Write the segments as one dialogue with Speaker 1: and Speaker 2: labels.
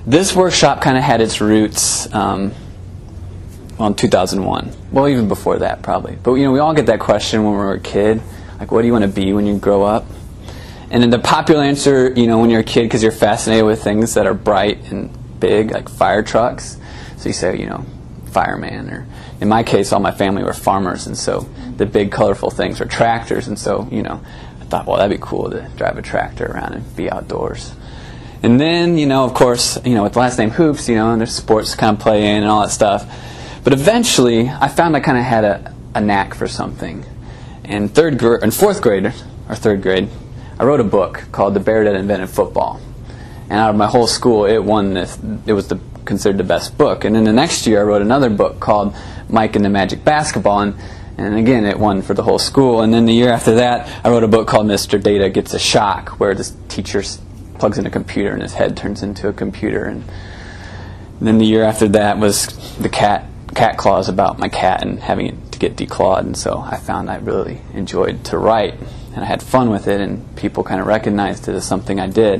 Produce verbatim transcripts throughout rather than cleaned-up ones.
Speaker 1: this workshop kind of had its roots um, well, in two thousand one. Well, even before that, probably. But, you know, we all get that question when we're a kid. Like, what do you want to be when you grow up? And then the popular answer, you know, when you're a kid, because you're fascinated with things that are bright and big, like fire trucks. So you say, you know, fireman. Or in my case, all my family were farmers, and so the big, colorful things were tractors. And so, you know, I thought, well, that'd be cool to drive a tractor around and be outdoors. And then, you know, of course, you know, with the last name Hoops, you know, and there's sports kind of play in and all that stuff. But eventually, I found I kind of had a, a knack for something. In third grade, in fourth grade, or third grade, I wrote a book called The Bear That Invented Football. And out of my whole school, it won this. It was the, considered the best book. And then the next year, I wrote another book called Mike and the Magic Basketball. And, and again, it won for the whole school. And then the year after that, I wrote a book called Mister Data Gets a Shock, where this teacher plugs in a computer and his head turns into a computer. And then the year after that was the cat cat claws about my cat and having it to get declawed. And so I found I really enjoyed to write, and I had fun with it, and people kind of recognized it as something I did.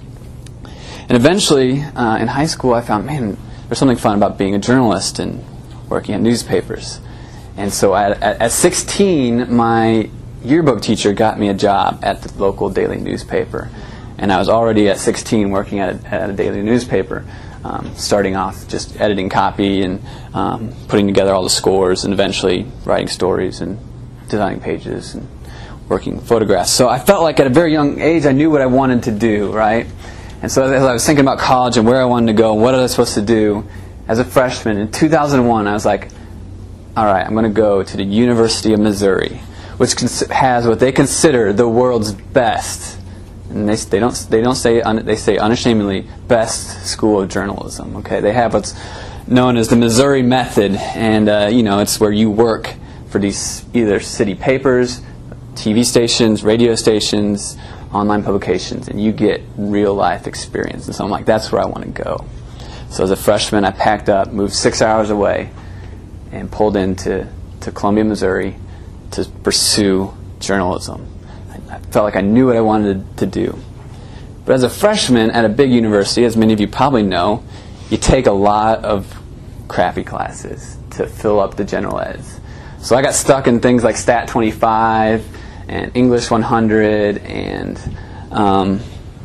Speaker 1: And eventually, uh, in high school, I found, man, there's something fun about being a journalist and working at newspapers. And so at, at, at sixteen, my yearbook teacher got me a job at the local daily newspaper. And I was already at sixteen working at a, at a daily newspaper, um, starting off just editing copy and um, putting together all the scores, and eventually writing stories and designing pages and working photographs. So I felt like at a very young age I knew what I wanted to do, right? And so as I was thinking about college and where I wanted to go and what I was supposed to do, as a freshman in two thousand one, I was like, all right, I'm going to go to the University of Missouri, which cons- has what they consider the world's best, and they they don't they don't say un, they say unashamedly best school of journalism. Okay, they have what's known as the Missouri Method, and uh, you know, it's where you work for these either city papers, T V stations, radio stations, online publications, and you get real life experience. And so I'm like, that's where I want to go. So as a freshman, I packed up, moved six hours away, and pulled into to Columbia, Missouri, to pursue journalism. I, I felt like I knew what I wanted to do. But as a freshman at a big university, as many of you probably know, you take a lot of crappy classes to fill up the general eds. So I got stuck in things like Stat twenty-five and English one hundred and um,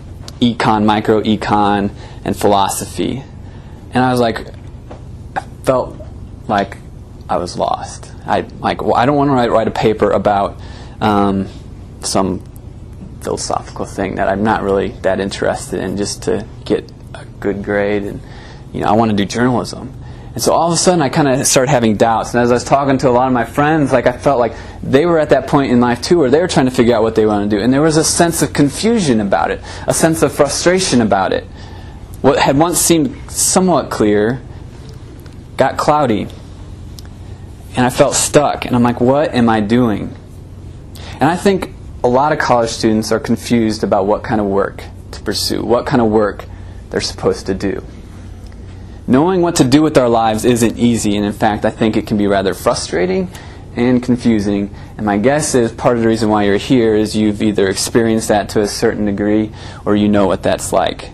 Speaker 1: econ, micro econ, and philosophy. And I was like, I felt like I was lost. I like, well, I don't want to write, write a paper about um, some philosophical thing that I'm not really that interested in, just to get a good grade. And you know, I want to do journalism. And so all of a sudden, I kind of started having doubts. And as I was talking to a lot of my friends, like I felt like they were at that point in life too, where they were trying to figure out what they wanted to do. And there was a sense of confusion about it, a sense of frustration about it. What had once seemed somewhat clear got cloudy. And I felt stuck. And I'm like, what am I doing? And I think a lot of college students are confused about what kind of work to pursue, what kind of work they're supposed to do. Knowing what to do with our lives isn't easy, and in fact, I think it can be rather frustrating and confusing. And my guess is part of the reason why you're here is you've either experienced that to a certain degree, or you know what that's like.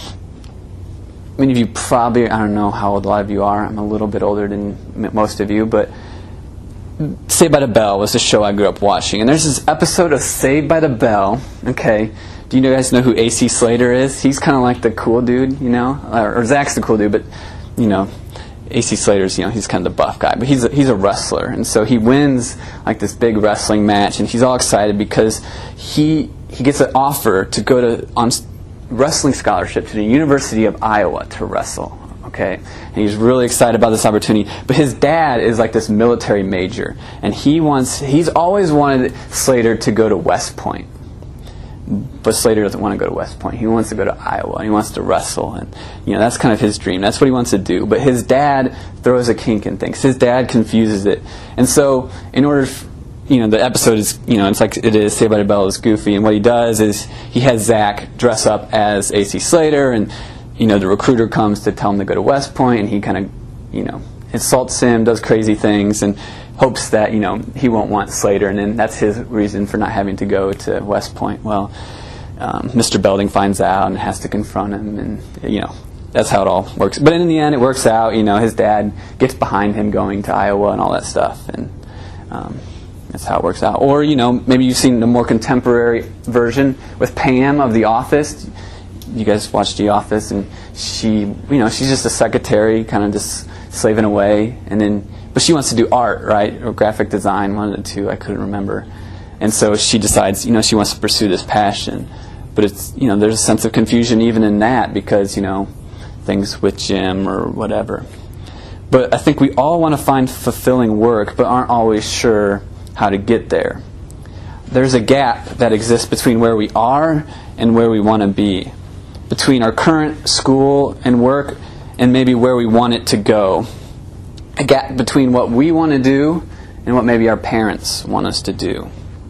Speaker 1: Many of you probably, I don't know how old a lot of you are, I'm a little bit older than most of you, but Saved by the Bell was a show I grew up watching. And there's this episode of Saved by the Bell, okay, do you guys know who A C Slater is? He's kind of like the cool dude, you know? Or, or Zach's the cool dude, but, you know, A C Slater's, you know, he's kind of the buff guy. But he's a, he's a wrestler. And so he wins, like, this big wrestling match. And he's all excited because he he gets an offer to go to on wrestling scholarship to the University of Iowa to wrestle. Okay? And he's really excited about this opportunity. But his dad is like this military major. And he wants, he's always wanted Slater to go to West Point. But Slater doesn't want to go to West Point. He wants to go to Iowa. He wants to wrestle, and you know that's kind of his dream. That's what he wants to do. But his dad throws a kink in things. His dad confuses it, and so in order, you know, the episode is, you know, it's like it is. Saved by the Bell is goofy, and what he does is he has Zach dress up as A C Slater, and you know the recruiter comes to tell him to go to West Point, and he kind of, you know, insults him, does crazy things, and hopes that, you know, he won't want Slater, and then that's his reason for not having to go to West Point. Well, um, Mister Belding finds out and has to confront him, and, you know, that's how it all works. But in the end, it works out. You know, his dad gets behind him going to Iowa and all that stuff, and um, that's how it works out. Or, you know, maybe you've seen the more contemporary version with Pam of The Office. You guys watched The Office, and she, you know, she's just a secretary, kind of just slaving away, and then, but she wants to do art, right, or graphic design, one of the two. I couldn't remember. And so she decides, you know, she wants to pursue this passion. But it's, you know, there's a sense of confusion even in that because, you know, things with Jim or whatever. But I think we all want to find fulfilling work, but aren't always sure how to get there. There's a gap that exists between where we are and where we want to be, between our current school and work and maybe where we want it to go. A gap between what we want to do and what maybe our parents want us to do.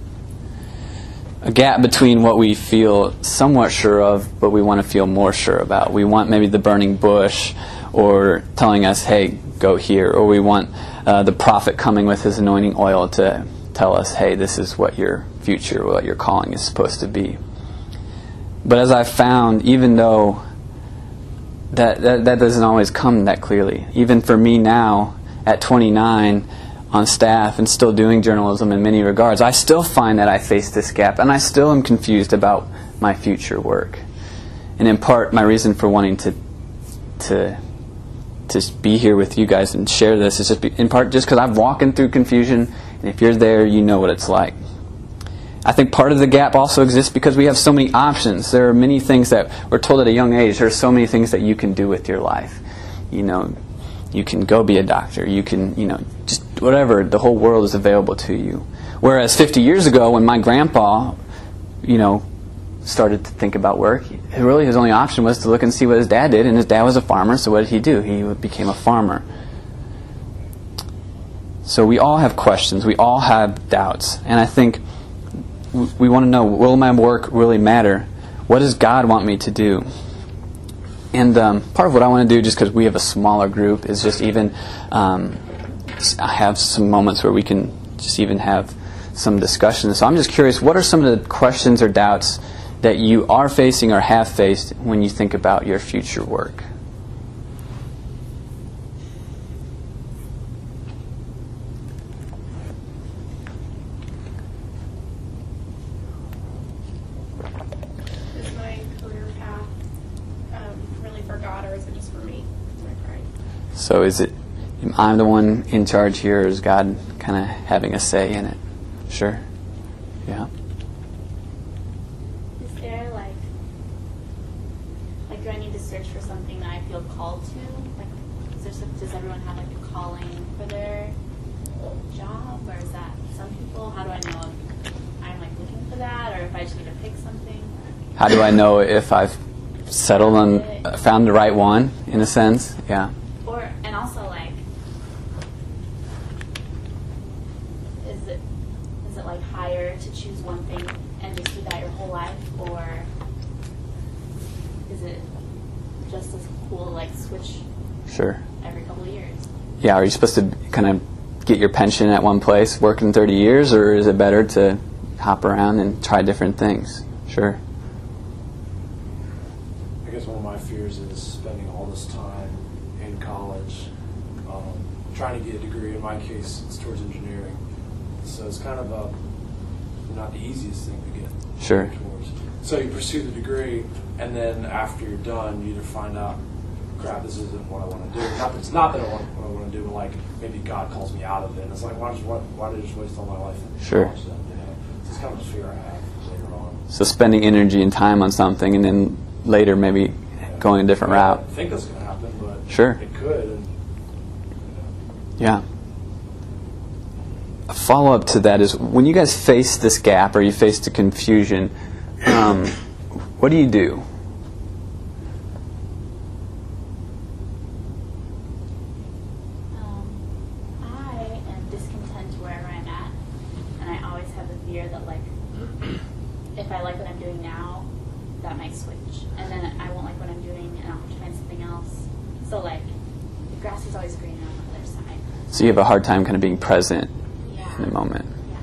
Speaker 1: A gap between what we feel somewhat sure of, but we want to feel more sure about. We want maybe the burning bush, or telling us, hey, go here. Or we want uh, the prophet coming with his anointing oil to tell us, hey, this is what your future, what your calling is supposed to be. But as I've found, even though that, that, that doesn't always come that clearly, even for me now, at twenty-nine, on staff and still doing journalism in many regards, I still find that I face this gap, and I still am confused about my future work. And in part, my reason for wanting to to to be here with you guys and share this is just be, in part just because I'm walking through confusion, and if you're there, you know what it's like. I think part of the gap also exists because we have so many options. There are many things that we're told at a young age. There are so many things that you can do with your life. You know, you can go be a doctor. You can, you know, just whatever. The whole world is available to you. Whereas fifty years ago, when my grandpa, you know, started to think about work, really his only option was to look and see what his dad did, and his dad was a farmer, so what did he do? He became a farmer. So we all have questions. We all have doubts. And I think we want to know, will my work really matter? What does God want me to do? And um, part of what I want to do, just because we have a smaller group, is just even um, have some moments where we can just even have some discussions. So I'm just curious, what are some of the questions or doubts that you are facing or have faced when you think about your future work?
Speaker 2: Is my career path um, really for God, or is it just for me? Is that right?
Speaker 1: So is it, am I the one in charge here, or is God kind of having a say in it? Sure. Yeah.
Speaker 3: Is there like, like, do I need to search for something that I feel called to? Like, is there some, does everyone have like a calling for their job, or is that some people? How do I know if I'm like looking for that, or if I just need to pick something?
Speaker 1: How do I know if I've settled on, uh, found the right one, in a sense? Yeah.
Speaker 3: Or, and also like, is it, is it like higher to choose one thing and just do that your whole life, or is it just as cool to like switch
Speaker 1: Sure.
Speaker 3: every couple of years?
Speaker 1: Yeah, are you supposed to kind of get your pension at one place, working thirty years, or is it better to hop around and try different things? Sure.
Speaker 4: I guess one of my fears is spending all this time in college um, trying to get a degree. In my case, it's towards engineering. So it's kind of a, not the easiest thing to get
Speaker 1: Sure.
Speaker 4: towards. So you pursue the degree, and then after you're done, you either find out, crap, this isn't what I want to do. Not that it's not that I want what I want to do, but like maybe God calls me out of it. And it's like, why, just, why, why did I just waste all my life in
Speaker 1: Sure.
Speaker 4: college then? You know? So it's kind of a fear I have later on.
Speaker 1: So spending energy and time on something, and then later maybe going a different
Speaker 4: I
Speaker 1: route.
Speaker 4: don't think that's going to happen, but
Speaker 1: Sure.
Speaker 4: it could. And, you know.
Speaker 1: Yeah. A follow-up to that is, when you guys face this gap or you face the confusion, um, what do you do?
Speaker 3: Um, I am discontent wherever I'm at, and I always have the fear that like, if I like what I'm doing now, that might switch, and then I won't like what I'm doing, and I'll have to find something else. So like, the grass is always greener on the other side.
Speaker 1: So you have a hard time kind of being present
Speaker 3: Yeah.
Speaker 1: in the moment.
Speaker 3: Yeah.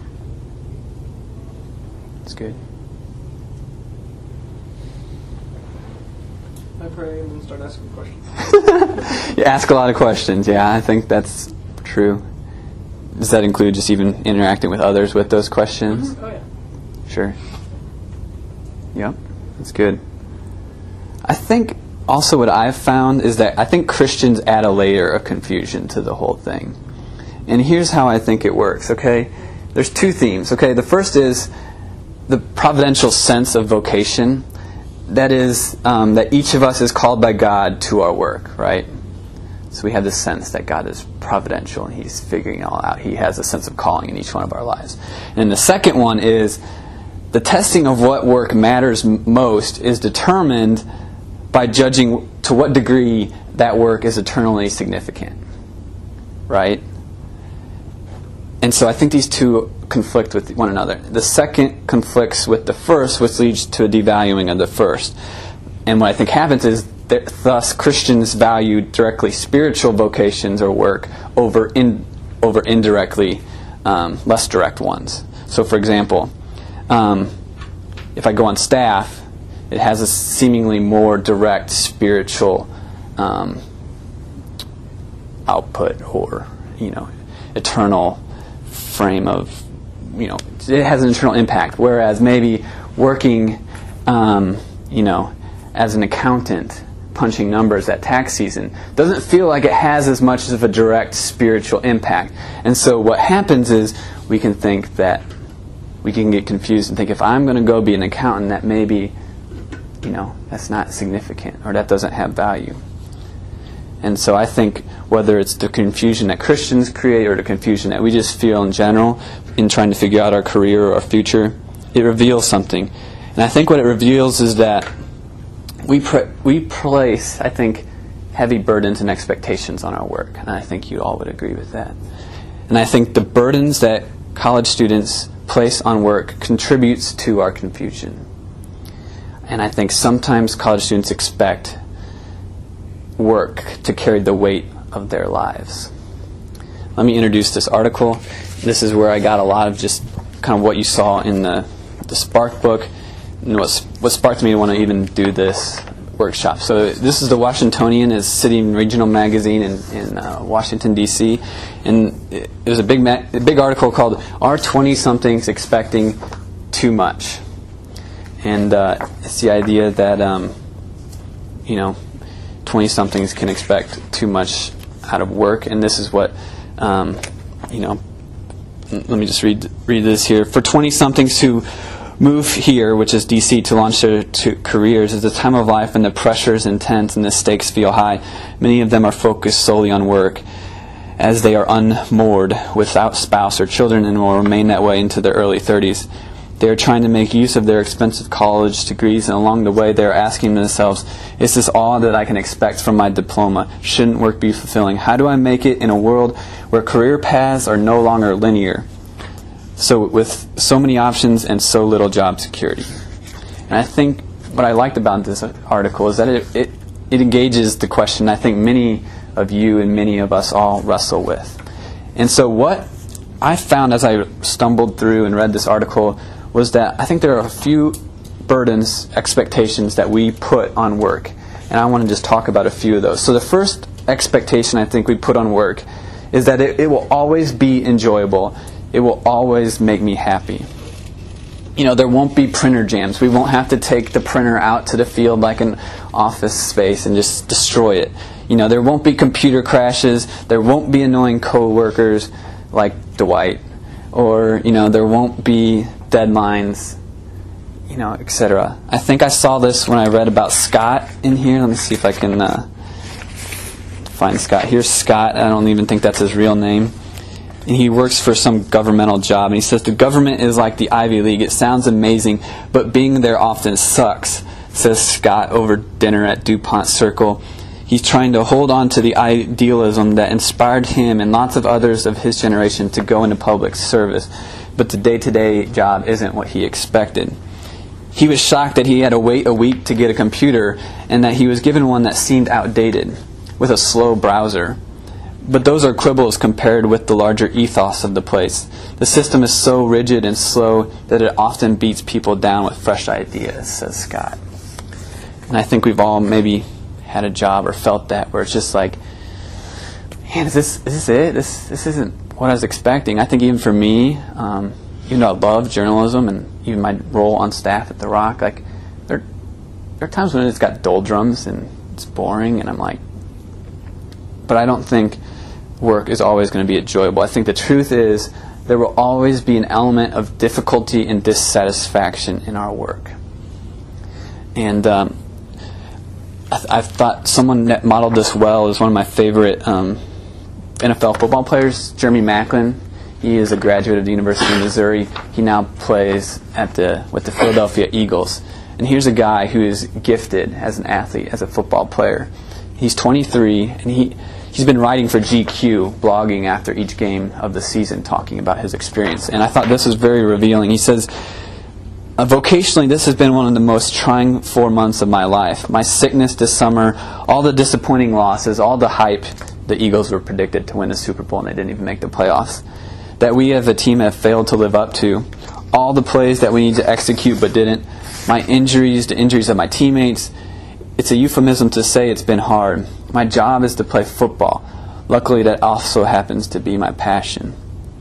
Speaker 1: That's good.
Speaker 4: I
Speaker 5: pray and then start asking questions.
Speaker 1: You ask a lot of questions. Yeah, I think that's true. Does that include just even interacting with others with those questions?
Speaker 5: Oh, yeah.
Speaker 1: Sure. Yep, that's good. I think also what I've found is that I think Christians add a layer of confusion to the whole thing. And here's how I think it works, okay? There's two themes, okay? The first is the providential sense of vocation. That is, um, that each of us is called by God to our work, right? So we have this sense that God is providential and He's figuring it all out. He has a sense of calling in each one of our lives. And the second one is the testing of what work matters m- most is determined by judging to what degree that work is eternally significant, right? And so I think these two conflict with one another. The second conflicts with the first, which leads to a devaluing of the first. And what I think happens is that thus Christians value directly spiritual vocations or work over in, over indirectly um, less direct ones. So for example, um, if I go on staff, it has a seemingly more direct spiritual um, output or, you know, eternal frame of, you know, it has an internal impact. Whereas maybe working, um, you know, as an accountant, punching numbers at tax season, doesn't feel like it has as much of a direct spiritual impact. And so what happens is we can think that, we can get confused and think if I'm going to go be an accountant, that maybe, you know, that's not significant or that doesn't have value. And so I think whether it's the confusion that Christians create or the confusion that we just feel in general in trying to figure out our career or our future, it reveals something. And I think what it reveals is that we pr- we place, I think, heavy burdens and expectations on our work. And I think you all would agree with that. And I think the burdens that college students place on work contributes to our confusion. And I think sometimes college students expect work to carry the weight of their lives. Let me introduce this article. This is where I got a lot of just kind of what you saw in the, the Spark book, and what's, what sparked me to want to even do this workshop. So this is the Washingtonian, is city and regional magazine in, in uh, Washington, D C And it, it was a big, ma- a big article called, Are twenty-somethings Expecting Too Much? And uh, it's the idea that, um, you know, twenty-somethings can expect too much out of work. And this is what, um, you know, let me just read read this here. For twenty-somethings who move here, which is D C, to launch their to careers, is a time of life when the pressure is intense and the stakes feel high. Many of them are focused solely on work, as they are unmoored without spouse or children and will remain that way into their early thirties. They are trying to make use of their expensive college degrees, and along the way they are asking themselves, is this all that I can expect from my diploma? Shouldn't work be fulfilling? How do I make it in a world where career paths are no longer linear? So with so many options and so little job security. And I think what I liked about this article is that it, it, it engages the question I think many of you and many of us all wrestle with. And so what I found as I stumbled through and read this article was that I think there are a few burdens, expectations that we put on work. And I want to just talk about a few of those. So the first expectation I think we put on work is that it, it will always be enjoyable. It will always make me happy. You know, there won't be printer jams. We won't have to take the printer out to the field like an office space and just destroy it. You know, there won't be computer crashes. There won't be annoying co-workers like Dwight. Or, you know, there won't be deadlines, you know, et cetera. I think I saw this when I read about Scott in here. Let me see if I can uh, find Scott. Here's Scott. I don't even think that's his real name. And he works for some governmental job. And he says, the government is like the Ivy League. It sounds amazing, but being there often sucks, says Scott over dinner at DuPont Circle. He's trying to hold on to the idealism that inspired him and lots of others of his generation to go into public service. But the day-to-day job isn't what he expected. He was shocked that he had to wait a week to get a computer and that he was given one that seemed outdated with a slow browser. But those are quibbles compared with the larger ethos of the place. The system is so rigid and slow that it often beats people down with fresh ideas, says Scott. And I think we've all maybe had a job or felt that, where it's just like, man, is this is this it? This this isn't what I was expecting. I think even for me, um, even though I love journalism and even my role on staff at The Rock, like there there are times when it's got doldrums and it's boring, and I'm like, but I don't think work is always going to be enjoyable. I think the truth is there will always be an element of difficulty and dissatisfaction in our work. And um, I, th- I thought someone that modeled this well is one of my favorite um, N F L football players, Jeremy Maclin. He is a graduate of the University of Missouri. He now plays at the with the Philadelphia Eagles. And here's a guy who is gifted as an athlete, as a football player. He's twenty-three, and he, he's been writing for G Q, blogging after each game of the season, talking about his experience. And I thought this was very revealing. He says, Uh, vocationally, this has been one of the most trying four months of my life. My sickness this summer, all the disappointing losses, all the hype. The Eagles were predicted to win the Super Bowl, and they didn't even make the playoffs. That we as a team have failed to live up to. All the plays that we need to execute but didn't. My injuries, the injuries of my teammates. It's a euphemism to say it's been hard. My job is to play football. Luckily, that also happens to be my passion.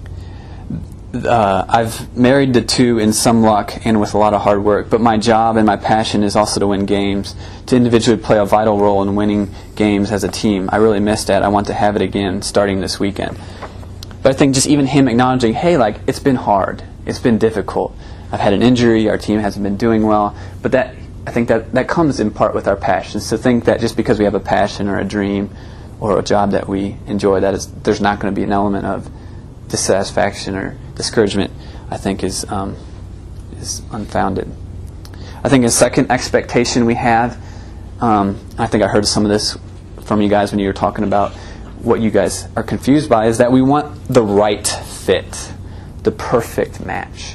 Speaker 1: Uh, I've married the two in some luck and with a lot of hard work, but my job and my passion is also to win games, to individually play a vital role in winning games as a team. I really miss that. I want to have it again starting this weekend. But I think just even him acknowledging, hey, like, it's been hard. It's been difficult. I've had an injury. Our team hasn't been doing well. But that I think that, that comes in part with our passions. To think that just because we have a passion or a dream or a job that we enjoy, that is, there's not going to be an element of dissatisfaction or discouragement, I think is um, is unfounded. I think a second expectation we have, um, I think I heard some of this from you guys when you were talking about what you guys are confused by, is that we want the right fit, the perfect match.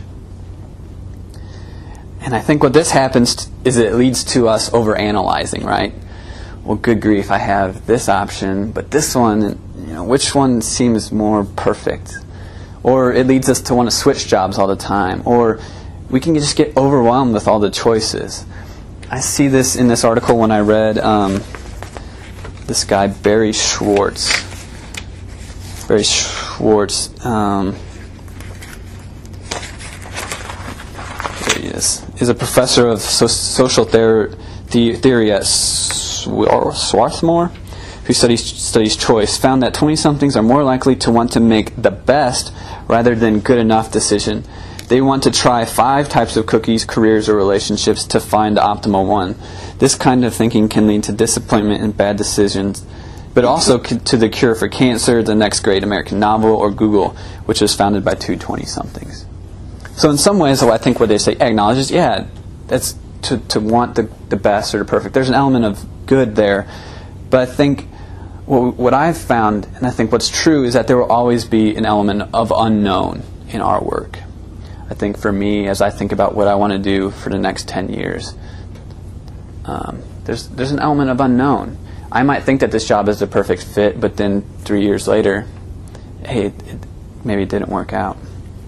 Speaker 1: And I think what this happens is it leads to us overanalyzing, right? Well, good grief, I have this option, but this one, you know, which one seems more perfect? Or it leads us to want to switch jobs all the time. Or we can just get overwhelmed with all the choices. I see this in this article when I read um, this guy, Barry Schwartz. Barry Schwartz. Um, there he is. Is a professor of so- social ther- the- theory at Swarthmore, who studies, studies choice, found that twenty-somethings are more likely to want to make the best rather than good enough decision. They want to try five types of cookies, careers, or relationships to find the optimal one. This kind of thinking can lead to disappointment and bad decisions, but also c- to the cure for cancer, the next great American novel, or Google, which was founded by two twenty-somethings. So in some ways, I think what they say acknowledges, yeah, that's to, to want the, the best or the perfect. There's an element of good there, but I think What, what I've found, and I think what's true, is that there will always be an element of unknown in our work. I think for me, as I think about what I want to do for the next ten years, um, there's there's an element of unknown. I might think that this job is the perfect fit, but then three years later, hey, it, it, maybe it didn't work out.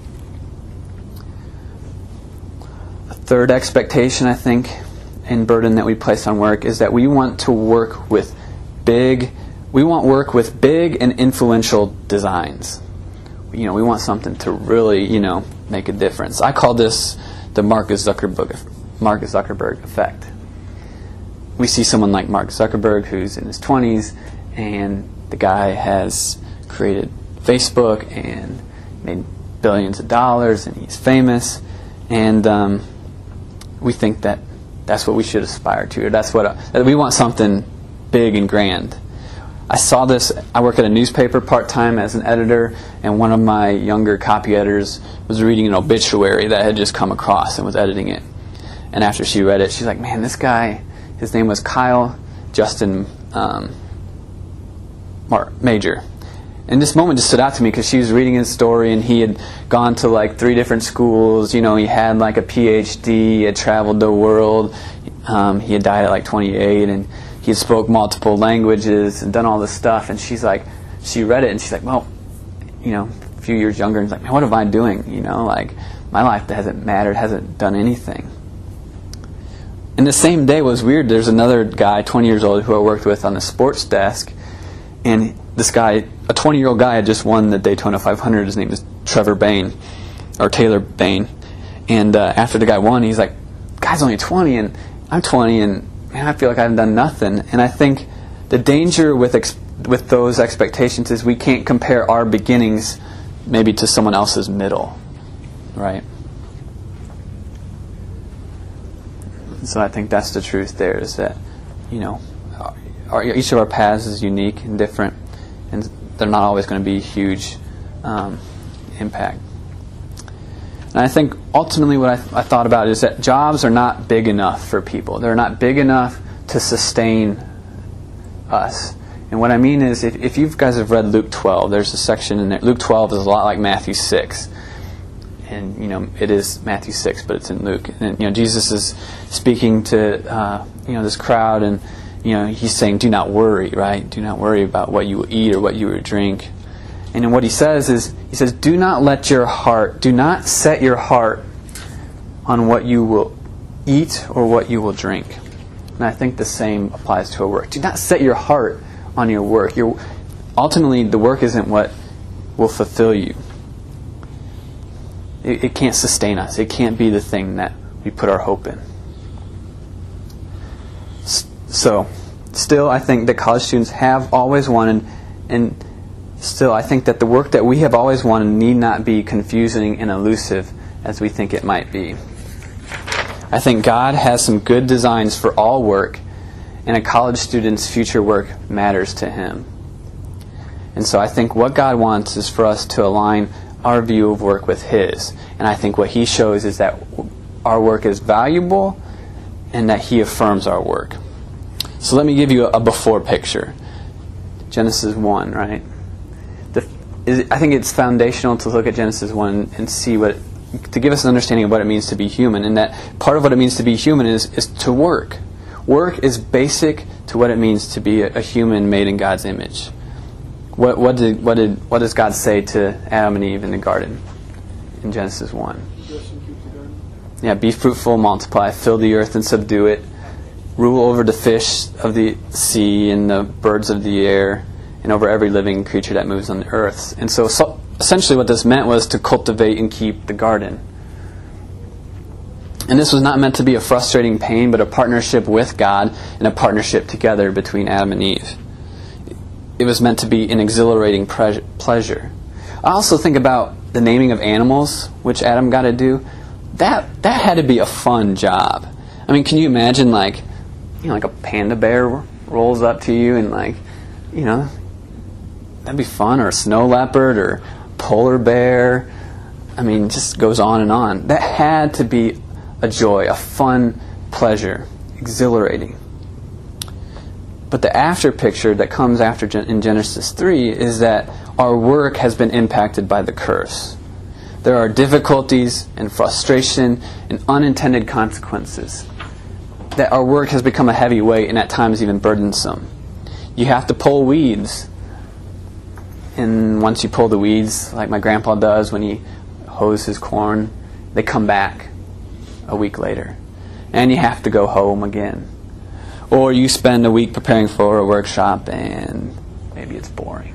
Speaker 1: A third expectation, I think, and burden that we place on work is that we want to work with big We want work with big and influential designs. You know, we want something to really, you know, make a difference. I call this the Marcus Zuckerberg, Marcus Zuckerberg effect. We see someone like Mark Zuckerberg who's in his twenties, and the guy has created Facebook and made billions of dollars, and he's famous, and um, we think that that's what we should aspire to, or that's what uh, that we want something big and grand. I saw this, I work at a newspaper part-time as an editor, and one of my younger copy editors was reading an obituary that had just come across and was editing it. And after she read it, she's like, man, this guy, his name was Kyle Justin um, Mar- Major. And this moment just stood out to me because she was reading his story, and he had gone to like three different schools. You know, he had like a P H D, he had traveled the world, um, he had died at like twenty-eight, and he spoke multiple languages and done all this stuff. And she's like, she read it and she's like, well, you know, a few years younger, and she's like, man, what am I doing? You know, like, my life hasn't mattered, hasn't done anything. And the same day was weird. There's another guy, twenty years old, who I worked with on the sports desk. And this guy, a twenty-year-old guy, had just won the Daytona five hundred. His name is Trevor Bayne, or Taylor Bayne. And uh, after the guy won, he's like, guy's only twenty, and I'm twenty, and man, I feel like I haven't done nothing. And I think the danger with ex- with those expectations is we can't compare our beginnings maybe to someone else's middle, right? So I think that's the truth there, is that, you know, our, each of our paths is unique and different, and they're not always going to be huge um, impact. And I think ultimately what I, th- I thought about is that jobs are not big enough for people. They're not big enough to sustain us. And what I mean is, if, if you guys have read Luke twelve, there's a section in there. Luke twelve is a lot like Matthew six. And, you know, it is Matthew six, but it's in Luke. And, you know, Jesus is speaking to, uh, you know, this crowd, and, you know, he's saying, do not worry, right? Do not worry about what you will eat or what you will drink. And then what he says is, he says, do not let your heart, do not set your heart on what you will eat or what you will drink. And I think the same applies to our work. Do not set your heart on your work. Your, ultimately, the work isn't what will fulfill you. It, it can't sustain us. It can't be the thing that we put our hope in. So, still, I think that college students have always wanted, and still, I think that the work that we have always wanted need not be confusing and elusive as we think it might be. I think God has some good designs for all work, and a college student's future work matters to Him. And so I think what God wants is for us to align our view of work with His. And I think what He shows is that our work is valuable and that He affirms our work. So let me give you a before picture. Genesis one, right? The, is, I think it's foundational to look at Genesis one and see what, to give us an understanding of what it means to be human. And that part of what it means to be human is, is to work. Work is basic to what it means to be a, a human made in God's image. What, what, did, what, did, what does God say to Adam and Eve in the garden in Genesis one? Yeah, be fruitful, multiply, fill the earth and subdue it. Rule over the fish of the sea and the birds of the air, and over every living creature that moves on the earth. And so, so essentially what this meant was to cultivate and keep the garden. And this was not meant to be a frustrating pain, but a partnership with God and a partnership together between Adam and Eve. It was meant to be an exhilarating pre- pleasure. I also think about the naming of animals, which Adam got to do. That that had to be a fun job. I mean, can you imagine, like, you know, like a panda bear rolls up to you and, like, you know, that'd be fun, or a snow leopard or polar bear. I mean, it just goes on and on. That had to be a joy, a fun pleasure, exhilarating. But the after picture that comes after in Genesis three is that our work has been impacted by the curse. There are difficulties and frustration and unintended consequences. That our work has become a heavy weight and at times even burdensome. You have to pull weeds. And once you pull the weeds, like my grandpa does when he hoes his corn, they come back a week later. And you have to go home again. Or you spend a week preparing for a workshop and maybe it's boring.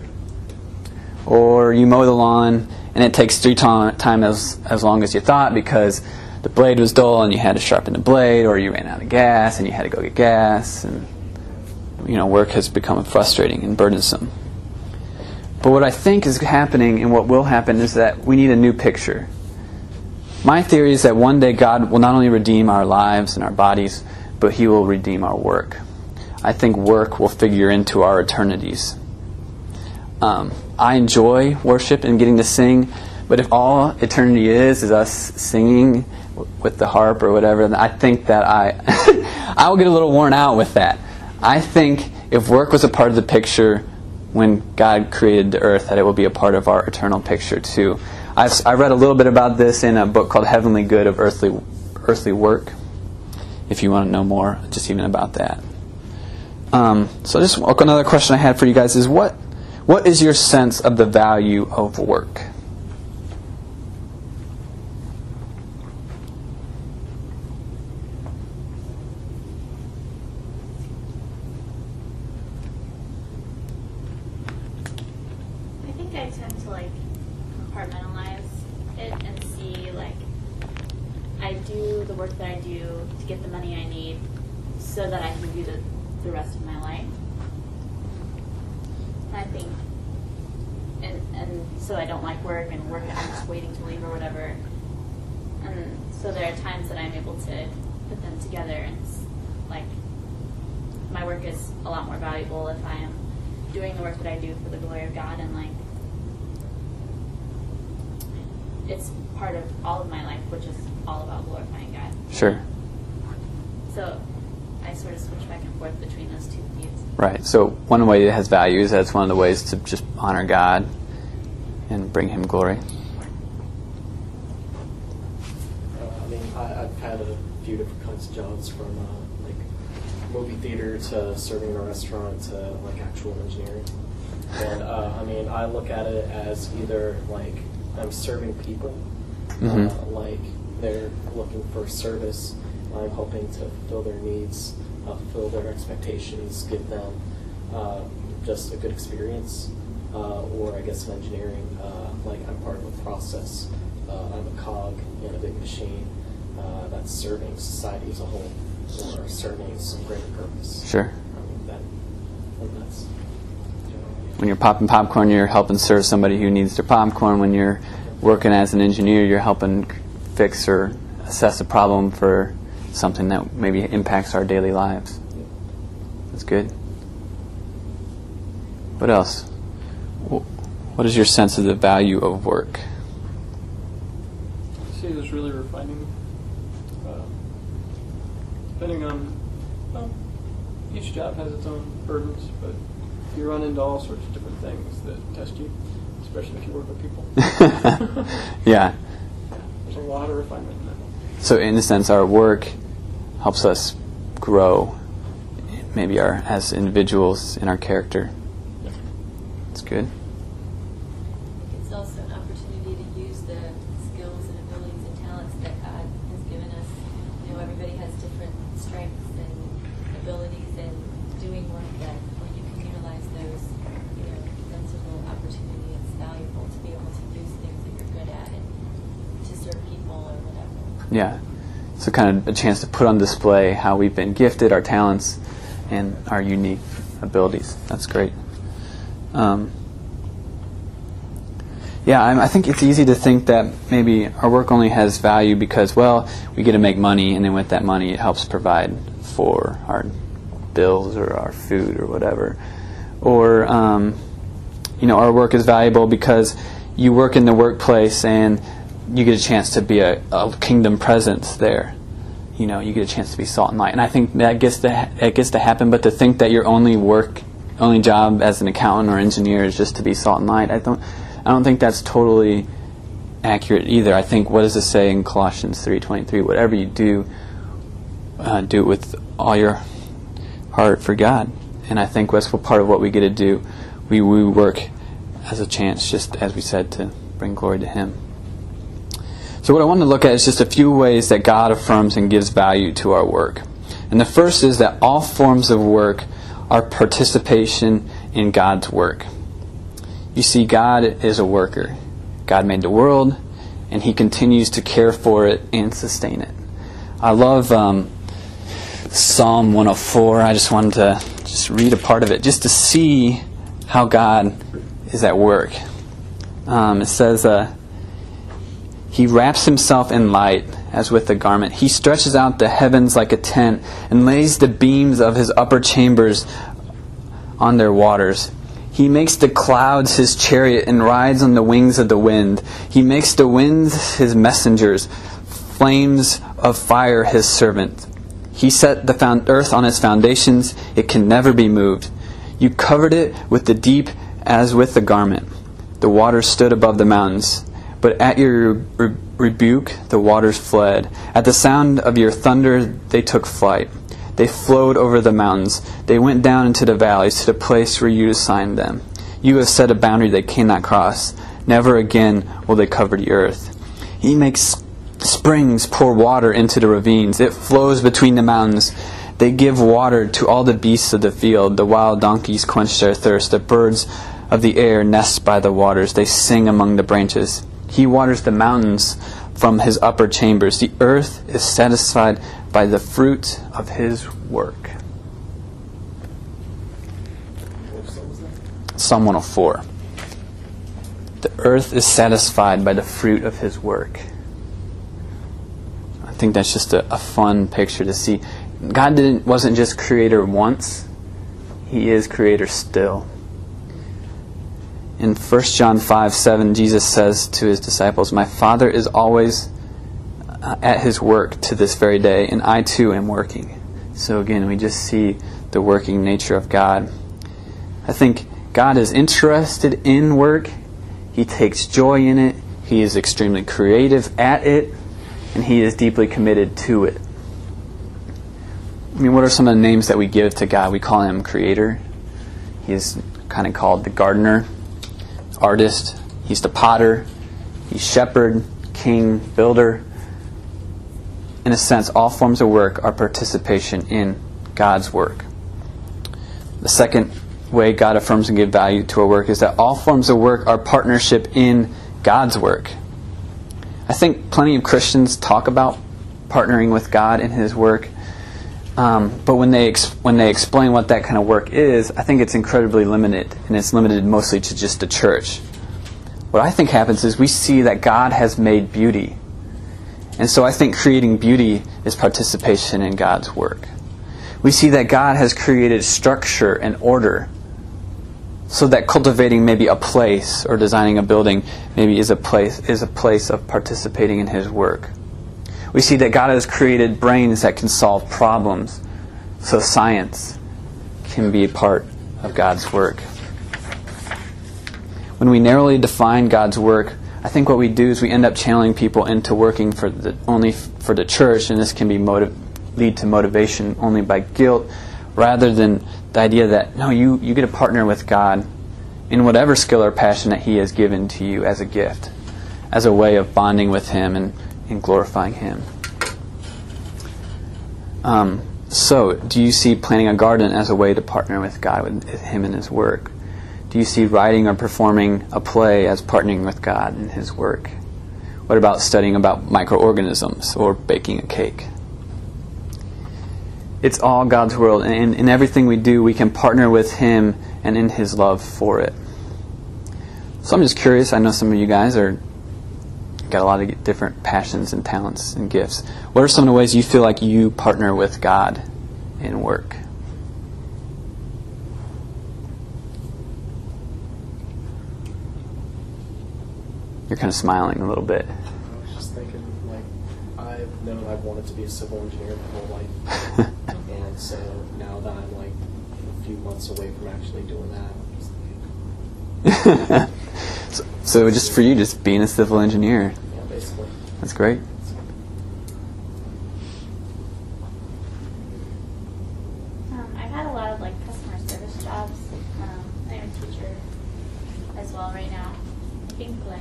Speaker 1: Or you mow the lawn and it takes three times time as, as long as you thought because the blade was dull and you had to sharpen the blade, or you ran out of gas and you had to go get gas, and you know, work has become frustrating and burdensome. But what I think is happening and what will happen is that we need a new picture. My theory is that one day God will not only redeem our lives and our bodies, but He will redeem our work. I think work will figure into our eternities. Um, I enjoy worship and getting to sing, but if all eternity is is us singing with the harp or whatever, then I think that I I will get a little worn out with that. I think if work was a part of the picture when God created the earth, that it will be a part of our eternal picture too. I've, I read a little bit about this in a book called Heavenly Good of Earthly Earthly Work, if you want to know more just even about that. Um, so just another question I had for you guys is, what what is your sense of the value of work?
Speaker 3: think I tend to like compartmentalize it and see like I do the work that I do to get the money I need so that I can do the, the rest of my life. And I think, and, and so I don't like work and work, I'm just waiting to leave or whatever. And so there are times that I'm able to put them together, and it's like my work is a lot more valuable if I am doing the work that I do for the glory of God, and like it's part of all of my life, which is all about glorifying God.
Speaker 1: Sure.
Speaker 3: So I sort of switch back and forth between those two views.
Speaker 1: Right. So one way it has value is that's one of the ways to just honor God and bring Him glory.
Speaker 6: Uh, I mean, I, I've had a few different kinds of jobs, from uh, like movie theater to serving in a restaurant to like actual engineering. And uh, I mean, I look at it as either like I'm serving people,
Speaker 1: Mm-hmm.
Speaker 6: uh, like they're looking for service. I'm hoping to fulfill their needs, uh, fulfill their expectations, give them uh, just a good experience. Uh, or I guess in engineering, uh, like I'm part of a process. Uh, I'm a cog in a big machine uh, that's serving society as a whole, or serving some greater purpose.
Speaker 1: Sure.
Speaker 6: I mean, that, and that's generally.
Speaker 1: When you're popping popcorn, you're helping serve somebody who needs their popcorn. When you're working as an engineer, you're helping fix or assess a problem for something that maybe impacts our daily lives. That's good. What else? What is your sense of the value of work?
Speaker 5: I see it as really refining. Uh, depending on, well, each job has its own burdens, but you run into all sorts of different things that test you, especially if you work with people.
Speaker 1: Yeah.
Speaker 5: There's a lot of refinement in that.
Speaker 1: So in a sense, our work helps us grow, maybe our as individuals in our character. That's good.
Speaker 7: It's also an opportunity to use the skills and abilities and talents that God has given us. You know, everybody has different strengths and abilities, and doing work that when you can utilize those, you know, that's a real opportunity. It's valuable to be able to use things that you're good at and to serve people or whatever.
Speaker 1: Yeah. So kind of a chance to put on display how we've been gifted, our talents, and our unique abilities. That's great. Um, yeah, I, I think it's easy to think that maybe our work only has value because, well, we get to make money, and then with that money it helps provide for our bills or our food or whatever. Or, um, you know, our work is valuable because you work in the workplace and you get a chance to be a, a kingdom presence there. You know, you get a chance to be salt and light. And I think that gets to, ha- that gets to happen, but to think that your only work only job as an accountant or engineer is just to be salt and light, I don't I don't think that's totally accurate either. I think, what does it say in Colossians three twenty-three? Whatever you do, uh, do it with all your heart for God. And I think that's what part of what we get to do. We, we work as a chance, just as we said, to bring glory to Him. So what I want to look at is just a few ways that God affirms and gives value to our work. And the first is that all forms of work our participation in God's work. You see, God is a worker. God made the world, and He continues to care for it and sustain it. I love um, Psalm one oh four. I just wanted to just read a part of it, just to see how God is at work. Um, it says, uh, He wraps Himself in light as with a garment. He stretches out the heavens like a tent and lays the beams of His upper chambers on their waters. He makes the clouds His chariot and rides on the wings of the wind. He makes the winds His messengers, flames of fire His servant. He set the found earth on its foundations. It can never be moved. You covered it with the deep as with a garment. The waters stood above the mountains. But at your re- rebuke, the waters fled. At the sound of your thunder, they took flight. They flowed over the mountains. They went down into the valleys to the place where you assigned them. You have set a boundary they cannot cross. Never again will they cover the earth. He makes springs pour water into the ravines. It flows between the mountains. They give water to all the beasts of the field. The wild donkeys quench their thirst. The birds of the air nest by the waters. They sing among the branches. He waters the mountains from his upper chambers. The earth is satisfied by the fruit of his work. Psalm one oh four. The earth is satisfied by the fruit of his work. I think that's just a, a fun picture to see. God didn't wasn't just creator once. He is creator still. In First John five seven, Jesus says to his disciples, "My Father is always uh, at his work to this very day, and I too am working." So again, we just see the working nature of God. I think God is interested in work. He takes joy in it. He is extremely creative at it, and he is deeply committed to it. I mean, what are some of the names that we give to God? We call him creator. He is kind of called the gardener, artist. He's the potter. He's shepherd, king, builder. In a sense, all forms of work are participation in God's work. The second way God affirms and gives value to our work is that all forms of work are partnership in God's work. I think plenty of Christians talk about partnering with God in his work. Um, but when they ex- when they explain what that kind of work is, I think it's incredibly limited, and it's limited mostly to just the church. What I think happens is we see that God has made beauty. And so I think creating beauty is participation in God's work. We see that God has created structure and order, so that cultivating maybe a place or designing a building maybe is a place is a place of participating in his work. We see that God has created brains that can solve problems, so science can be a part of God's work. When we narrowly define God's work, I think what we do is we end up channeling people into working for the only for the church, and this can be motiv- lead to motivation only by guilt, rather than the idea that no, you you get to partner with God in whatever skill or passion that he has given to you as a gift, as a way of bonding with him and and glorifying him. Um, so, do you see planting a garden as a way to partner with God, with him in his work? Do you see writing or performing a play as partnering with God in his work? What about studying about microorganisms or baking a cake? It's all God's world, and in, in everything we do, we can partner with him and in his love for it. So I'm just curious, I know some of you guys are got a lot of different passions and talents and gifts. What are some of the ways you feel like you partner with God in work? You're kind of smiling a little bit.
Speaker 6: I was just thinking, like, I've known I've wanted to be a civil engineer my whole life. And so now that I'm like a few months away from actually doing that, I'm just thinking.
Speaker 1: so, so just for you, just being a civil engineer.
Speaker 6: Yeah, basically.
Speaker 1: That's great.
Speaker 3: Um, I've had a lot of like customer service jobs. Um, I'm a teacher as well right now. I think like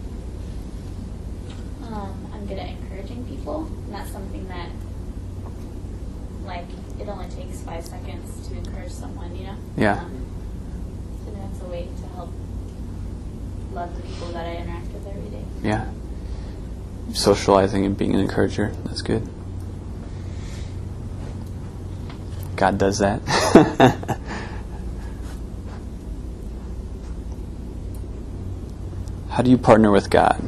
Speaker 3: um, I'm good at encouraging people, and that's something that like it only takes five seconds to encourage someone, you know.
Speaker 1: Yeah.
Speaker 3: Um, so that's a way to help love the people that I interact with every day.
Speaker 1: Yeah. Socializing and being an encourager. That's good. God does that. How do you partner with God?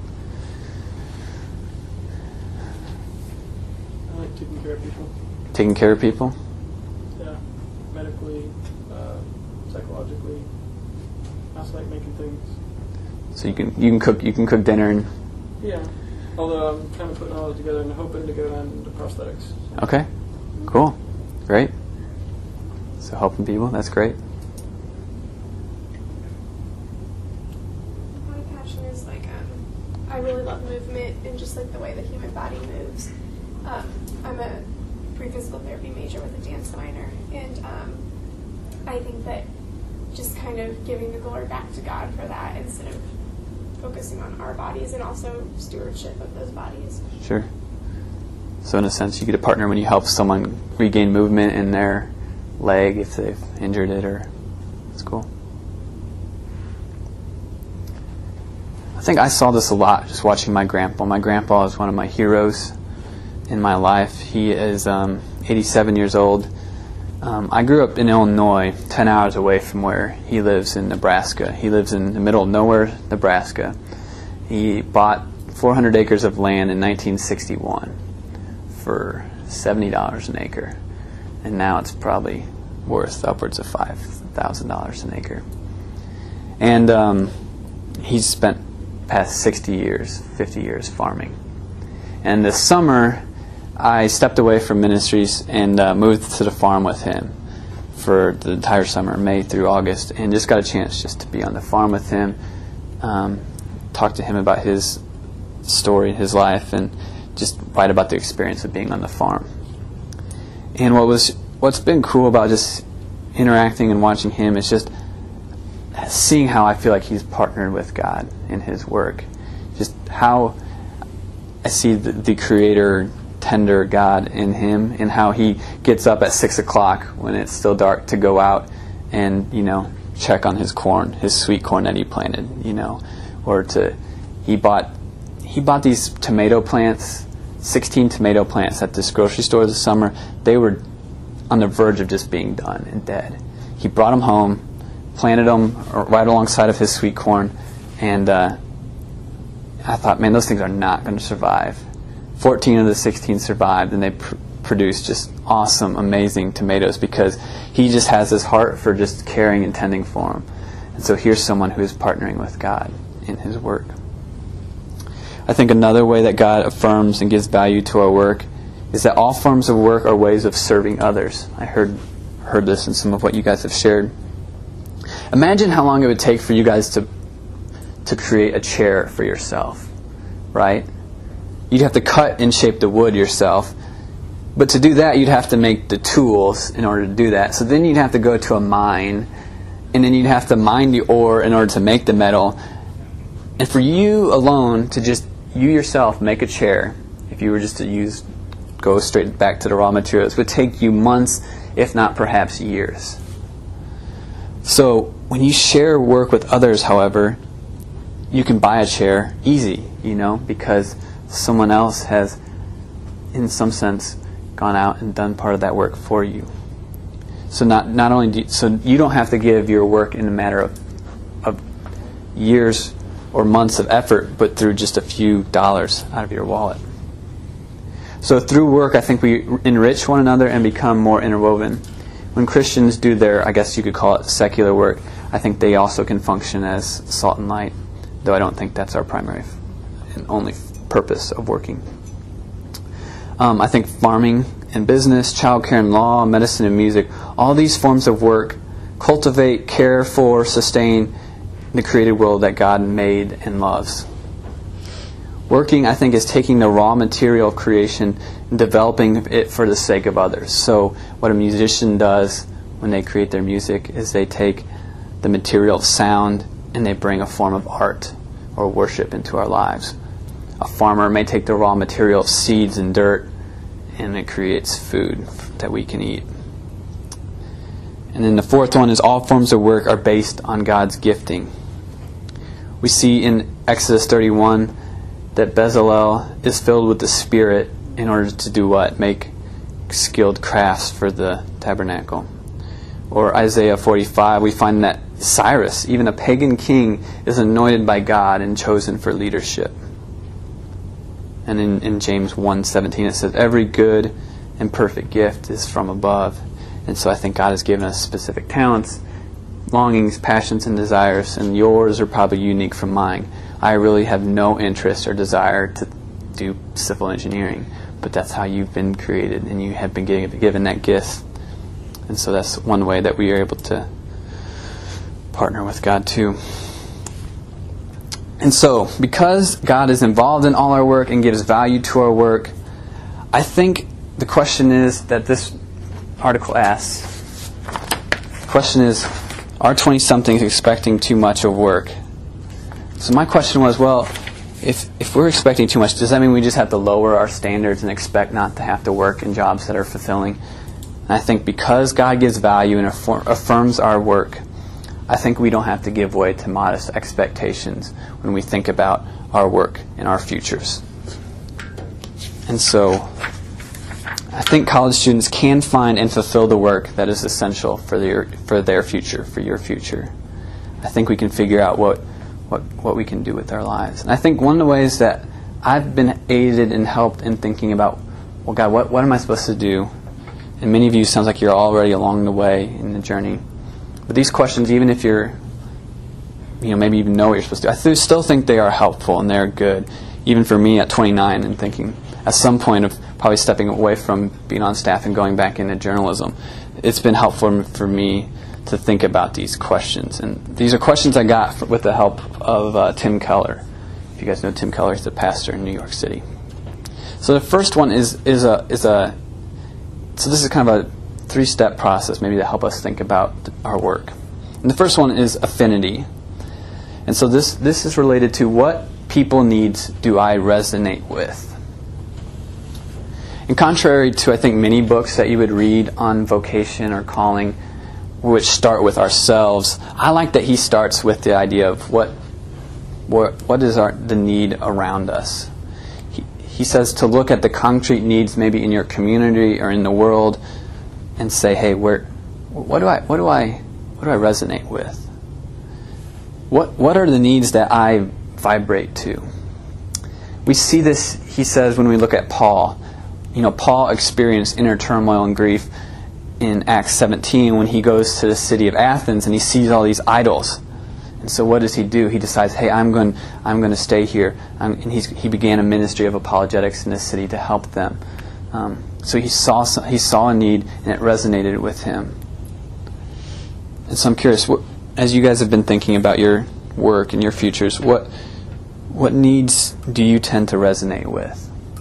Speaker 5: I like taking care of people.
Speaker 1: Taking care of people?
Speaker 5: Yeah, medically, uh, psychologically. I also like making things.
Speaker 1: So you can you can cook you can cook dinner and
Speaker 5: Yeah, although I'm kind of putting all that together and hoping to go down into prosthetics.
Speaker 1: okay, cool, great. So helping people, that's great.
Speaker 2: My passion is like um, I really love movement and just like the way the human body moves. Um, I'm a pre-physical therapy major with a dance minor, and um, I think that just kind of giving the glory back to God for that instead of focusing on our bodies, and also stewardship of those bodies.
Speaker 1: Sure. So in a sense, you get a partner when you help someone regain movement in their leg if they've injured it, or it's cool. think I saw this a lot just watching my grandpa. My grandpa is one of my heroes in my life. He is um, eighty-seven years old. Um, I grew up in Illinois, ten hours away from where he lives in Nebraska. He lives in the middle of nowhere, Nebraska. He bought four hundred acres of land in nineteen sixty-one for seventy dollars an acre. And now it's probably worth upwards of five thousand dollars an acre. And um, he's spent past sixty years, fifty years farming. And this summer, I stepped away from ministries and uh, moved to the farm with him for the entire summer, May through August, and just got a chance just to be on the farm with him, um, talk to him about his story, his life, and just write about the experience of being on the farm. And what was what's been cool about just interacting and watching him is just seeing how I feel like he's partnered with God in his work. Just how I see the, the creator, tender God in him, and how he gets up at six o'clock when it's still dark to go out and, you know, check on his corn, his sweet corn that he planted, you know, or to he bought he bought these tomato plants, sixteen tomato plants at this grocery store this summer. They were on the verge of just being done and dead. He brought them home, planted them right alongside of his sweet corn, and uh, I thought, man, those things are not going to survive. fourteen of the sixteen survived, and they pr- produced just awesome, amazing tomatoes because he just has this heart for just caring and tending for them. And so here's someone who is partnering with God in his work. I think another way that God affirms and gives value to our work is that all forms of work are ways of serving others. I heard heard this in some of what you guys have shared. Imagine how long it would take for you guys to to create a chair for yourself, right? You'd have to cut and shape the wood yourself. But to do that, you'd have to make the tools in order to do that. So then you'd have to go to a mine, and then you'd have to mine the ore in order to make the metal. And for you alone to just, you yourself, make a chair, if you were just to use, go straight back to the raw materials, would take you months, if not perhaps years. So when you share work with others, however, you can buy a chair easy, you know, because someone else has, in some sense, gone out and done part of that work for you. So not not only do you, so you don't have to give your work in a matter of, of years or months of effort, but through just a few dollars out of your wallet. So through work, I think we enrich one another and become more interwoven. When Christians do their, I guess you could call it secular work, I think they also can function as salt and light, though I don't think that's our primary and only purpose of working. Um, I think farming and business, childcare and law, medicine and music, all these forms of work cultivate, care for, sustain the created world that God made and loves. Working, I think, is taking the raw material of creation and developing it for the sake of others. So what a musician does when they create their music is they take the material of sound and they bring a form of art or worship into our lives. A farmer may take the raw material of seeds and dirt, and it creates food that we can eat. And then the fourth one is all forms of work are based on God's gifting. We see in Exodus thirty-one that Bezalel is filled with the Spirit in order to do what? Make skilled crafts for the tabernacle. Or Isaiah forty-five, we find that Cyrus, even a pagan king, is anointed by God and chosen for leadership. And in, in James one seventeen it says, every good and perfect gift is from above. And so I think God has given us specific talents, longings, passions, and desires, and yours are probably unique from mine. I really have no interest or desire to do civil engineering, but that's how you've been created, and you have been given that gift. And so that's one way that we are able to partner with God too. And so, because God is involved in all our work and gives value to our work, I think the question is that this article asks, the question is, are twenty-somethings expecting too much of work? So my question was, well, if if we're expecting too much, does that mean we just have to lower our standards and expect not to have to work in jobs that are fulfilling? And I think because God gives value and affirms our work, I think we don't have to give way to modest expectations when we think about our work and our futures. And so I think college students can find and fulfill the work that is essential for their, for their future, for your future. I think we can figure out what, what, what we can do with our lives. And I think one of the ways that I've been aided and helped in thinking about, well, God, what, what am I supposed to do? And many of you, sounds like you're already along the way in the journey. But these questions, even if you're, you know, maybe even know what you're supposed to do, I th- still think they are helpful and they're good. Even for me at twenty-nine and thinking, at some point of probably stepping away from being on staff and going back into journalism, it's been helpful for me to think about these questions. And these are questions I got for, with the help of uh, Tim Keller. If you guys know Tim Keller, he's the pastor in New York City. So the first one is is a is a so this is kind of a three-step process maybe to help us think about our work. And the first one is affinity. And so this this is related to what people needs do I resonate with. And contrary to, I think, many books that you would read on vocation or calling, which start with ourselves, I like that he starts with the idea of what what, what is our, the need around us. He, he says to look at the concrete needs maybe in your community or in the world and say, hey, where, what do I what do I what do I resonate with? What what are the needs that I vibrate to? We see this, he says, when we look at Paul. You know, Paul experienced inner turmoil and grief in Acts seventeen when he goes to the city of Athens and he sees all these idols. And so what does he do? He decides, hey, I'm going I'm going to stay here. I'm, and he's, he began a ministry of apologetics in the city to help them. Um, so he saw he saw a need and it resonated with him. And so I'm curious, what, as you guys have been thinking about your work and your futures, what what needs do you tend to resonate with?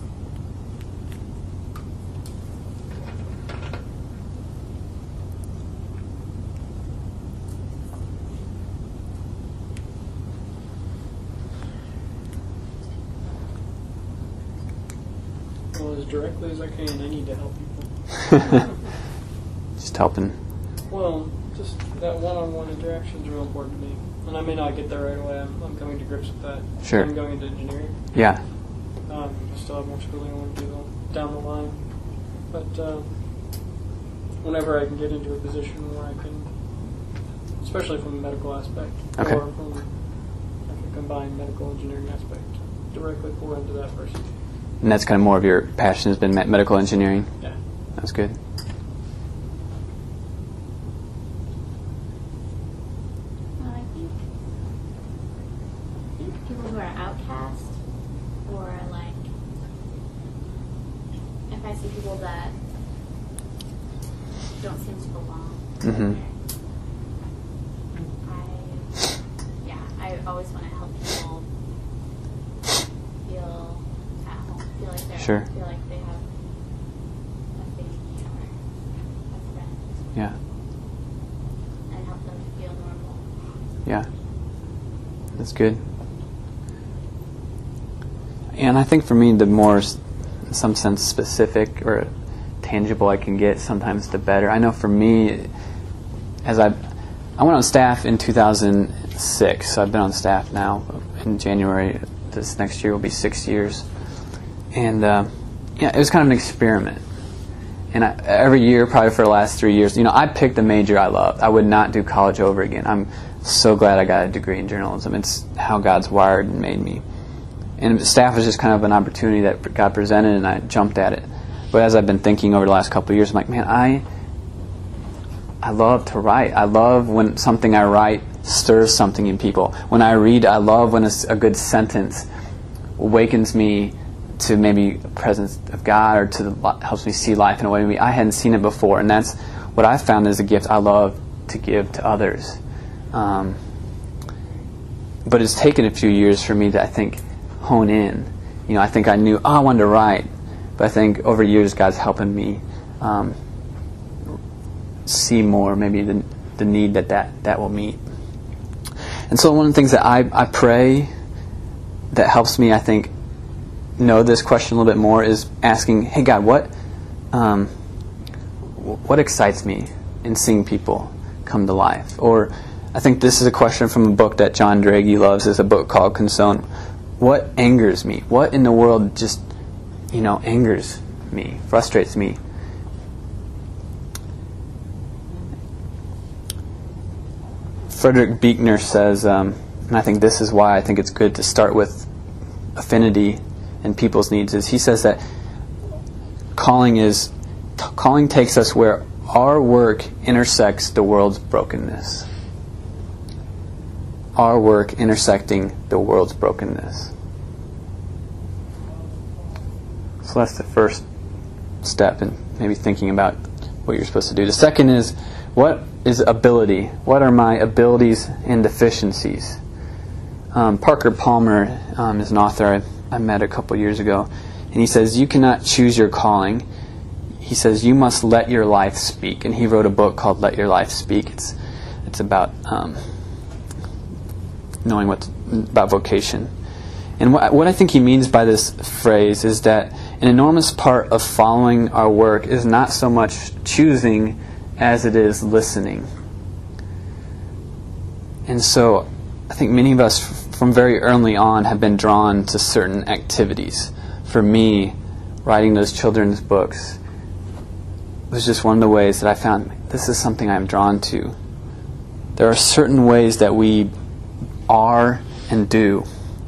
Speaker 5: Well, as directly as I can, I need to help people.
Speaker 1: Just helping.
Speaker 5: Well, just that one-on-one interaction is real important to me. And I may not get there right away. I'm, I'm coming to grips with that.
Speaker 1: Sure.
Speaker 5: I'm going into engineering.
Speaker 1: Yeah.
Speaker 5: Um, I still have more schooling I want to do down the line. But uh, whenever I can get into a position where I can, especially from a medical aspect,
Speaker 1: Okay.
Speaker 5: or from like a combined medical engineering aspect, directly pour into that person.
Speaker 1: And that's kind of more of your passion has been me- medical engineering?
Speaker 5: Yeah.
Speaker 1: That's good.
Speaker 3: Well, I think, I think people who are outcast, or like, if I see people that don't seem to belong,
Speaker 1: Mm-hmm.
Speaker 3: I, yeah, I always want to help people feel at home, feel like they're,
Speaker 1: Sure.
Speaker 3: feel like they have a family or a friend,
Speaker 1: Yeah.
Speaker 3: and help them to feel normal.
Speaker 1: Yeah. That's good. And I think for me, the more, s- in some sense, specific or tangible I can get, sometimes the better. I know for me, as I, I went on staff in two thousand six, so I've been on staff now. In January this next year will be six years. And uh, yeah, it was kind of an experiment. And I, every year, probably for the last three years, you know, I picked the major I loved. I would not do college over again. I'm so glad I got a degree in journalism. It's how God's wired and made me. And staff was just kind of an opportunity that God presented, and I jumped at it. But as I've been thinking over the last couple of years, I'm like, man, I I love to write. I love when something I write stirs something in people. When I read, I love when a, s- a good sentence awakens me to maybe a presence of God, or to the, li- helps me see life in a way maybe I hadn't seen it before. And that's what I found is a gift I love to give to others. Um, but it's taken a few years for me to, I think, hone in. You know, I think I knew, oh, I wanted to write. But I think over years, God's helping me um, see more, maybe the, the need that, that that will meet. And so one of the things that I, I pray that helps me, I think, know this question a little bit more is asking, hey, God, what um, what excites me in seeing people come to life? Or I think this is a question from a book that John Draghi loves. It's a book called Consone. What angers me? What in the world just, you know, angers me, frustrates me? Frederick Buechner says, um, and I think this is why I think it's good to start with affinity and people's needs, is he says that calling is t- calling takes us where our work intersects the world's brokenness. Our work intersecting the world's brokenness. So that's the first step in maybe thinking about what you're supposed to do. The second is, what is ability? What are my abilities and deficiencies? Um, Parker Palmer um, is an author I, I met a couple years ago, and he says, you cannot choose your calling. He says, you must let your life speak. And he wrote a book called Let Your Life Speak. It's it's about um, knowing what to, about vocation. And what, what I think he means by this phrase is that an enormous part of following our work is not so much choosing as it is listening. And so I think many of us f- from very early on have been drawn to certain activities. For me, writing those children's books was just one of the ways that I found this is something I'm drawn to. There are certain ways that we are and do,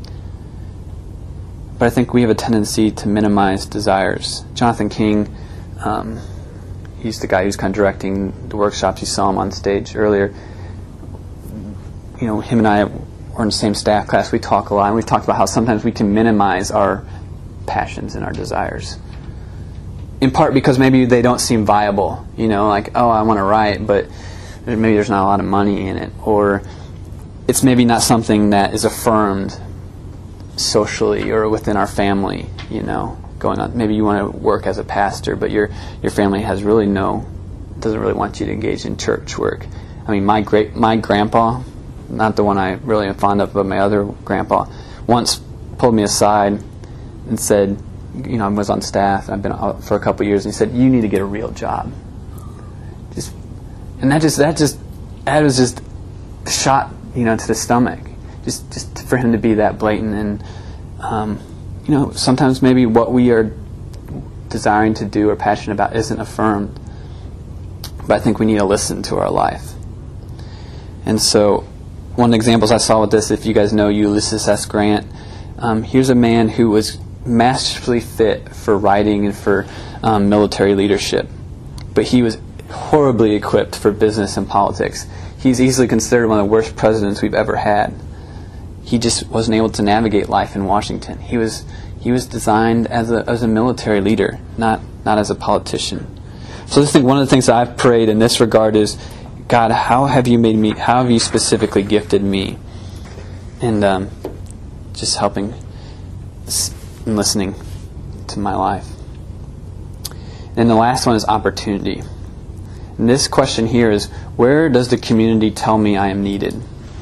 Speaker 1: but I think we have a tendency to minimize desires. Jonathan King, um, he's the guy who's kind of directing the workshops. You saw him on stage earlier. You know, him and I were in the same staff class. We talk a lot, and we've talked about how sometimes we can minimize our passions and our desires. In part because maybe they don't seem viable. You know, like, oh, I want to write, but maybe there's not a lot of money in it. Or it's maybe not something that is affirmed socially or within our family, you know, going on. Maybe you want to work as a pastor, but your your family has really no, doesn't really want you to engage in church work. I mean, my great my grandpa, not the one I really am fond of, but my other grandpa, once pulled me aside and said, you know, I was on staff, I've been out for a couple of years, and he said, you need to get a real job. Just, and that just, that just, that was just shot, you know, to the stomach. Just, just for him to be that blatant, and, um, you know, sometimes maybe what we are desiring to do or passionate about isn't affirmed. But I think we need to listen to our life. And so, one of the examples I saw with this, if you guys know Ulysses S. Grant, um, here's a man who was masterfully fit for writing and for um, military leadership, but he was horribly equipped for business and politics. He's easily considered one of the worst presidents we've ever had. He just wasn't able to navigate life in Washington. He was he was designed as a as a military leader, not not as a politician. So I think one of the things that I've prayed in this regard is, God, how have you made me? How have you specifically gifted me? And um, just helping and listening to my life. And the last one is opportunity. And this question here is, where does the community tell me I am needed?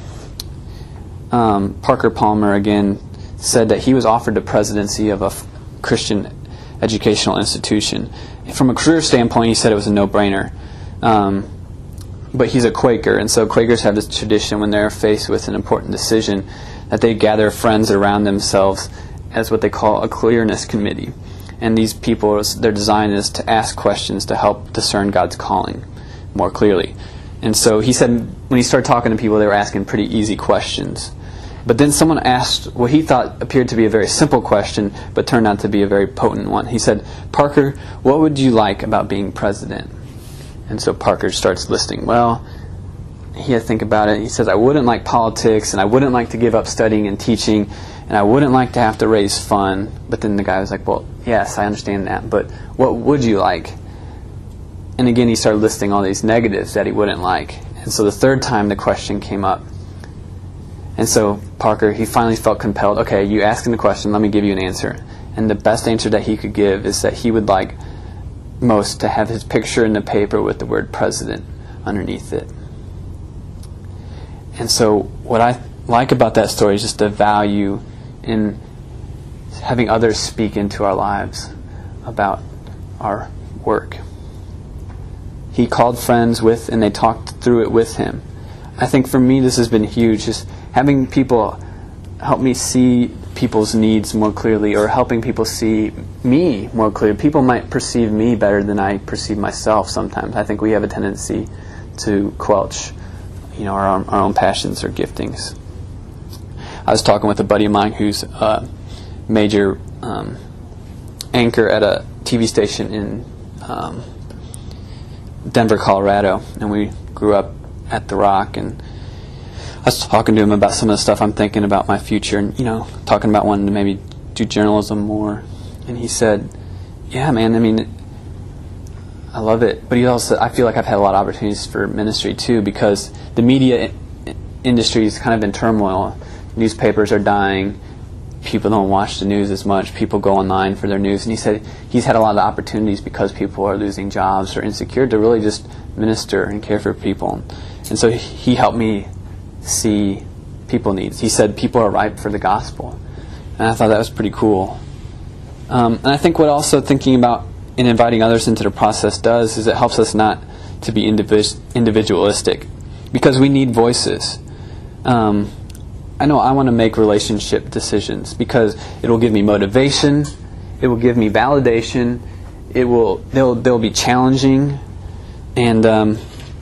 Speaker 1: Um, Parker Palmer, again, said that he was offered the presidency of a f- Christian educational institution. From a career standpoint, he said it was a no-brainer. Um, but he's a Quaker, and so Quakers have this tradition when they're faced with an important decision that they gather friends around themselves as what they call a clearness committee. And these people, their design is to ask questions to help discern God's calling more clearly. And so he said when he started talking to people, they were asking pretty easy questions. But then someone asked what he thought appeared to be a very simple question, but turned out to be a very potent one. He said, Parker, what would you like about being president? And so Parker starts listing, well, he had to think about it. He says, I wouldn't like politics, and I wouldn't like to give up studying and teaching, and I wouldn't like to have to raise fund. But then the guy was like, well, yes, I understand that, but what would you like? And again, he started listing all these negatives that he wouldn't like. And so the third time the question came up. And so Parker, he finally felt compelled, okay, you asking the question, let me give you an answer. And the best answer that he could give is that he would like most to have his picture in the paper with the word president underneath it. And so what I like about that story is just the value in having others speak into our lives about our work. He called friends with, and they talked through it with him. I think for me this has been huge, just having people help me see people's needs more clearly, or helping people see me more clearly. People might perceive me better than I perceive myself sometimes. I think we have a tendency to quelch, you know, our own, our own passions or giftings. I was talking with a buddy of mine who's a major um, anchor at a T V station in um, Denver, Colorado, and we grew up at The Rock, and I was talking to him about some of the stuff I'm thinking about my future, and, you know, talking about wanting to maybe do journalism more. And he said, yeah, man, I mean, I love it. But he also, I feel like I've had a lot of opportunities for ministry, too, because the media I- industry is kind of in turmoil. Newspapers are dying. People don't watch the news as much. People go online for their news. And he said he's had a lot of opportunities because people are losing jobs or insecure to really just minister and care for people. And so he helped me see people needs. He said people are ripe for the gospel. And I thought that was pretty cool. Um, and I think what also thinking about and inviting others into the process does is it helps us not to be individ- individualistic, because we need voices. Um, I know I want to make relationship decisions because it will give me motivation, it will give me validation, it will they'll they'll be challenging, and um,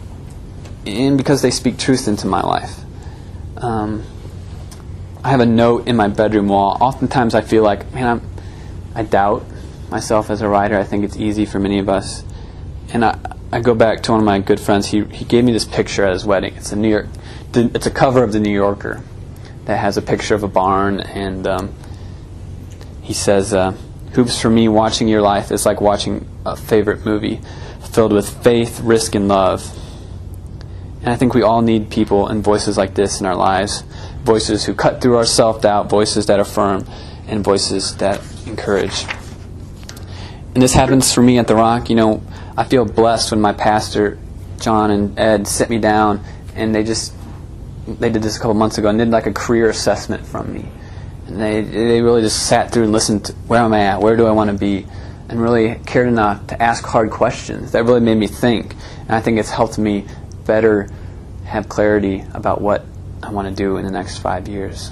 Speaker 1: and because they speak truth into my life. Um, I have a note in my bedroom wall. Oftentimes I feel like, man, I'm, I doubt myself as a writer. I think it's easy for many of us. And I, I go back to one of my good friends. He he gave me this picture at his wedding. It's a New York. It's a cover of the New Yorker that has a picture of a barn, and um, he says, uh, "Hoops, for me, watching your life is like watching a favorite movie, filled with faith, risk, and love." And I think we all need people and voices like this in our lives. Voices who cut through our self-doubt, voices that affirm, and voices that encourage. And this happens for me at The Rock. You know, I feel blessed when my pastor, John and Ed, sit me down, and they just, they did this a couple months ago, and did like a career assessment from me. And they they really just sat through and listened to where am I at, where do I want to be, and really cared enough to ask hard questions. That really made me think. And I think it's helped me better have clarity about what I want to do in the next five years.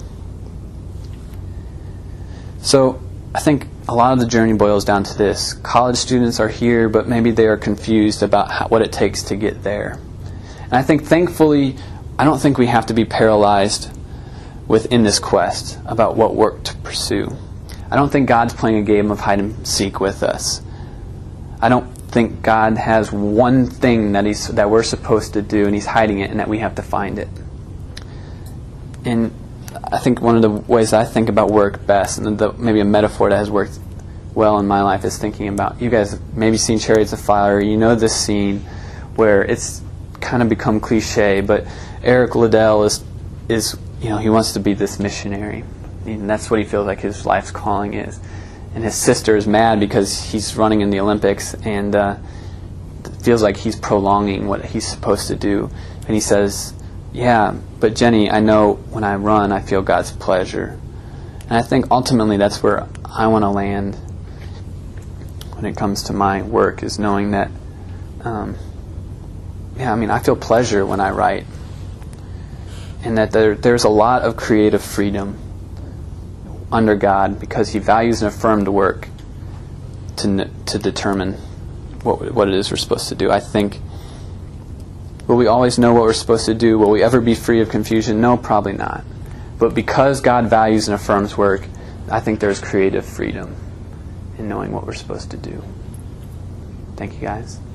Speaker 1: So I think a lot of the journey boils down to this. College students are here, but maybe they are confused about how, what it takes to get there. And I think, thankfully, I don't think we have to be paralyzed within this quest about what work to pursue. I don't think God's playing a game of hide and seek with us. I don't think God has one thing that he's that we're supposed to do, and he's hiding it, and that we have to find it. And I think one of the ways I think about work best, and the, maybe a metaphor that has worked well in my life, is thinking about, you guys have maybe seen Chariots of Fire. You know this scene where it's kind of become cliche, but Eric Liddell is is you know he wants to be this missionary, and that's what he feels like his life's calling is. And his sister is mad because he's running in the Olympics, and uh, feels like he's prolonging what he's supposed to do. And he says, yeah, but Jenny, I know when I run, I feel God's pleasure. And I think ultimately that's where I want to land when it comes to my work, is knowing that, um, yeah, I mean, I feel pleasure when I write. And that there, there's a lot of creative freedom under God, because he values and affirmed work to to determine what what it is we're supposed to do. I think, will we always know what we're supposed to do? Will we ever be free of confusion? No, probably not. But because God values and affirms work, I think there's creative freedom in knowing what we're supposed to do. Thank you, guys.